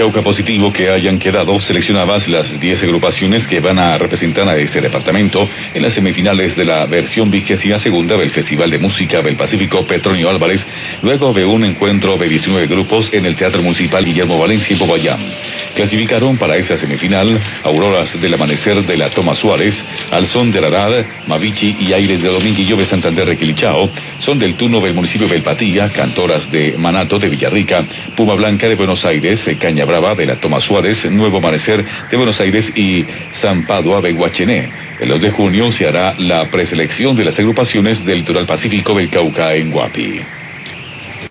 Cauca Positivo que hayan quedado seleccionadas las 10 agrupaciones que van a representar a este departamento en las semifinales de la versión 22ª del Festival de Música del Pacífico Petronio Álvarez, luego de un encuentro de 19 grupos en el Teatro Municipal Guillermo Valencia en Popayán. Clasificaron para esa semifinal Auroras del Amanecer de la Toma Suárez, Al Son de Arad, Mavichi y Aires de Dominguillo de Santander de Quilichao, Son del Tuno del municipio de Belpatía, Cantoras de Manato de Villarrica, Puma Blanca de Buenos Aires, Caña Brava de la Toma Suárez, Nuevo Amanecer de Buenos Aires y San Padua de Huachené. El 2 de junio se hará la preselección de las agrupaciones del Litoral Pacífico del Cauca en Guapi.